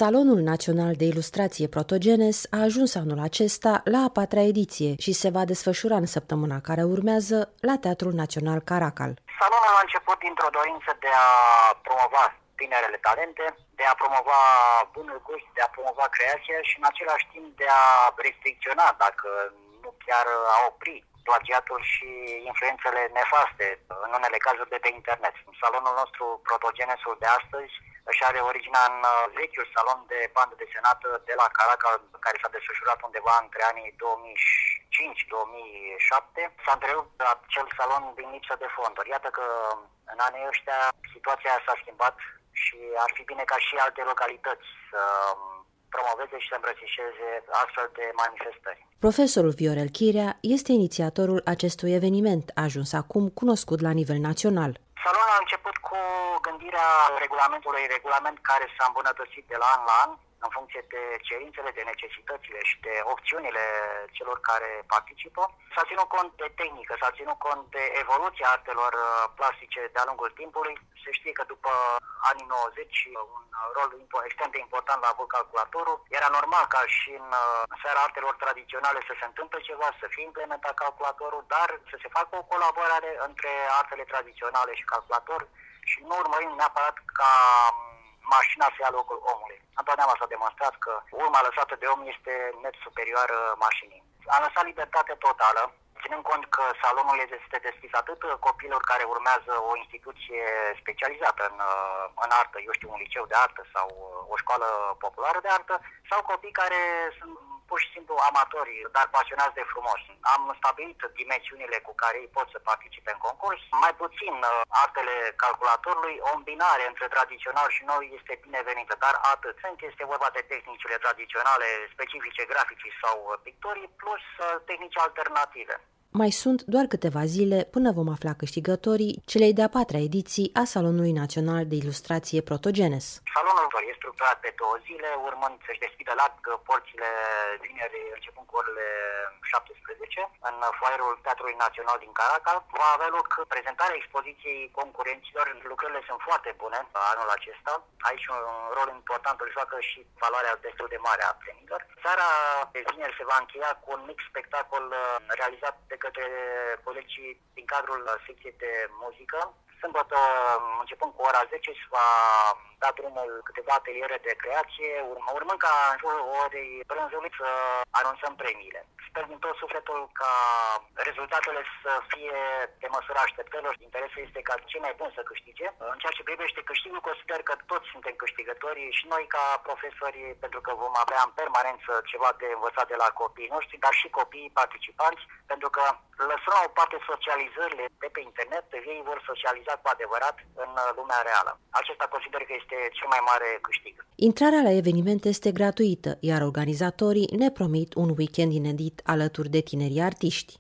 Salonul Național de Ilustrație Protogenes a ajuns anul acesta la a 4-a ediție și se va desfășura în săptămâna care urmează la Teatrul Național Caracal. Salonul a început dintr-o dorință de a promova tinerele talente, de a promova bunul gust, de a promova creația și în același timp de a restricționa, dacă nu chiar a opri, plagiatul și influențele nefaste, în unele cazuri de pe internet. Salonul nostru, Protogenesul de astăzi, își are originea în vechiul salon de bandă desenată de la Caracal, care s-a desfășurat undeva între anii 2005-2007. S-a întrerupt acel salon din lipsă de fonduri. Iată că în anii ăștia situația s-a schimbat și ar fi bine ca și alte localități să promoveze și să îmbrățișeze astfel de manifestări. Profesorul Viorel Chirea este inițiatorul acestui eveniment, ajuns acum cunoscut la nivel național. Salonul a început cu gândirea regulament care s-a îmbunătățit de la an la an, în funcție de cerințele, de necesitățile și de opțiunile celor care participă. S-a ținut cont de tehnică, s-a ținut cont de evoluția artelor plastice de-a lungul timpului. Se știe că după anii 90 un rol extrem de important l-a avut calculatorul. Era normal ca și în sfera artelor tradiționale să se întâmple ceva, să fie implementat calculatorul, dar să se facă o colaborare între artele tradiționale și calculator și nu urmărim neapărat ca mașina să ia locul omului. Întotdeauna s-a demonstrat că urma lăsată de om este net superioară mașinii. A lăsat libertate totală, ținând cont că salonul este deschis atât copiilor care urmează o instituție specializată în artă, eu știu, un liceu de artă sau o școală populară de artă, sau copii care sunt pur și simplu amatori, dar pasionați de frumos. Am stabilit dimensiunile cu care ei pot să participe în concurs. Mai puțin artele calculatorului, o îmbinare între tradițional și nou este binevenită, dar atât. Este vorba de tehnicile tradiționale, specifice, graficii sau pictorii, plus tehnici alternative. Mai sunt doar câteva zile până vom afla câștigătorii celei de-a 4-a ediții a Salonului Național de Ilustrație Protogenes. Salonul este structurat pe 2 zile, urmând să-și deschidă larg porțile vineri, începând cu orele 17, în foaierul Teatrului Național din Caracal. Va avea loc prezentarea expoziției concurenților. Lucrările sunt foarte bune anul acesta. Aici un rol important îl joacă și valoarea destul de mare a premiilor. Seara de vineri se va încheia cu un mic spectacol realizat de către colegii din cadrul secției de muzică. Sâmbătă, începând cu ora 10, se va da drumul câteva ateliere de creație, urmând ca în jurul orei prânzului să anunțăm premiile. Sper din tot sufletul ca rezultatele să fie de măsura așteptărilor. Interesul este ca cei mai buni să câștige. În ceea ce privește câștigul, consider că toți suntem câștigători și noi ca profesori, pentru că vom avea în permanență ceva de învățat de la copiii noștri, dar și copiii participanți, pentru că lăsăm la o parte socializările de pe internet, ei vor socializa cu adevărat în lumea reală. Acesta consider că este cel mai mare câștig. Intrarea la eveniment este gratuită, iar organizatorii ne promit un weekend inedit alături de tinerii artiști.